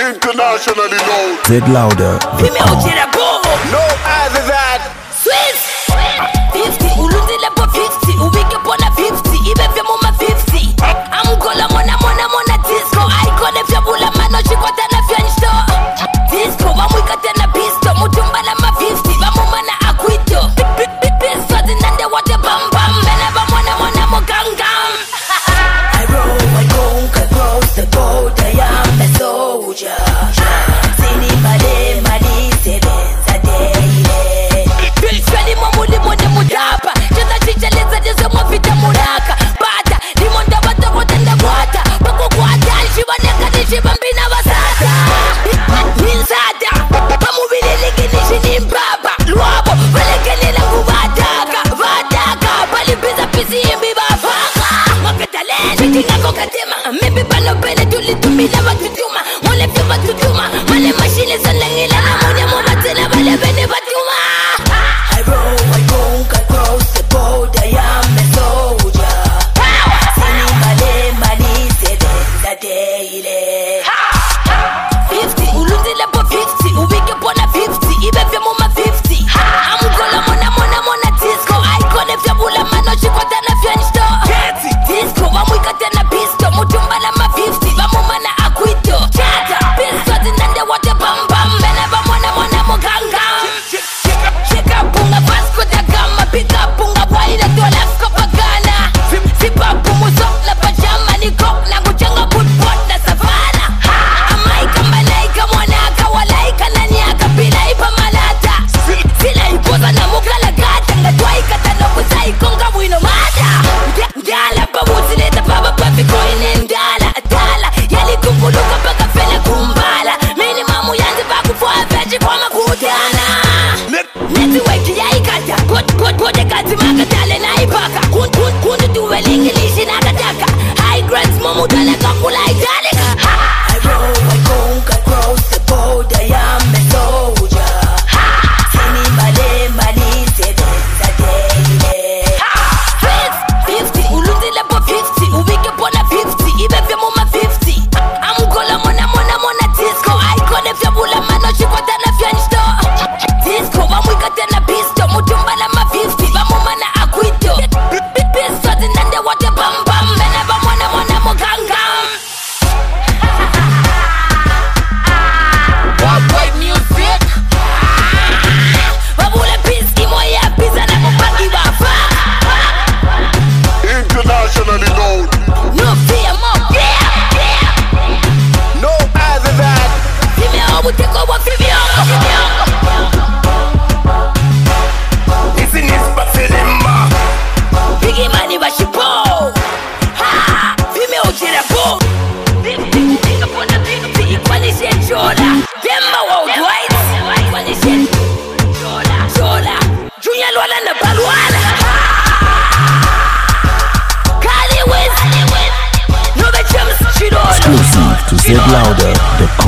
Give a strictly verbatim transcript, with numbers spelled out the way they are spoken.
Internationally known. Z Louder. No other than Swiss fifty, ulundile po fifty, uwike pona fifty, ibe vya muma fifty. Amgola mona mona mona disco, icon vya bula mano chikota na vya nshto. Disco, wamwika tena pisto, mutumba na ma fifty, wamuma na akwito. Pisto zinande wate bam bam, mena wamona mona mo gang gang. I roll, I conquer, cross the boat, I am a soldier. Sini male, mali, sebenza daily. Bilshwali mamuli mwone mudapa, chata chicha leza jezo mwafita muraka. Bata, limonda wata wotenda kwata, paku kwata, alishiwaneka nishibambina wasata. Ninsada, pamubili ligi nishini mbaba. Luabo, welekele langu vataka, vataka. Pali pisa pisi imbi bafaka. Makatalene, chitinga kokatema, mimbi pano pele tulitumila watutuma. Mwole fyo watutuma, male mashine sanangila na mwenye mumatila wale bene watuma. I roll, I conquer, cross the border, I am a soldier. Sini male mali sebenza daily. Fifty, ulundile po fifty, uwike pona fifty, ibe vya muma fifty. Amgola mona mona mona disco, icon vya bula mano chikota na vya nshto. Disco, wamwika tena pisto, mutumba na ma fifty, wamuma na akwito. Pisto zinande wate bam bam, mena wamona mona mo gang gang. Shika punga Vasco da Gama, pika punga waila dola skopagana. Sipa pumuso la pajama ni kok na kuchanga putpot na savana. Amaika malaika mwanaka walaika na nyaka bila ipa malata. Sila ipoza na mukala gata ngatwa ikata no kuzai konga wino mata. Ndala babuzi leta baba papi koine ndala atala. Yali kumbuluka baka fela kumbala. Minimamu yanzi baku fwa veji kwa makutana. Netiweki ya ikata, kut kut kut ekati makatale na ipaka. Kun kun kun tuwe lingilishi na kataka. High grades momu dala kakula italika. I roll, I conquer, cross the border, I am a soldier. Sini male mali sebenza daily. Fifty, ulundile po fifty, uwike pona fifty, ibe vya muma fifty. Amgola mona mona mona disco, icon vya bula mano chikota na vya nshto. Disco, wamwika tena pisto, mutumba na ma fifty, wamuma na akwito. Pisto zinande wate bam bam, mena wamona mona mo gang gang. What white music? Wabule piski moya pizza na mupaki wafa. internationally known. No fear, more fear, fear. No other than Fime obu teko wa fime ongo, fime ongo. Isi nispa selimba. Biggie mani wa shipo. Ha, fime ojira bo. Tinga pona fifty, ikwani shenchola. Demba worldwide, ikwani shenchola. Chola, Junior Lwala na Balwana. Kali West, no be James Chidola. Exclusive to Z Louder dot com.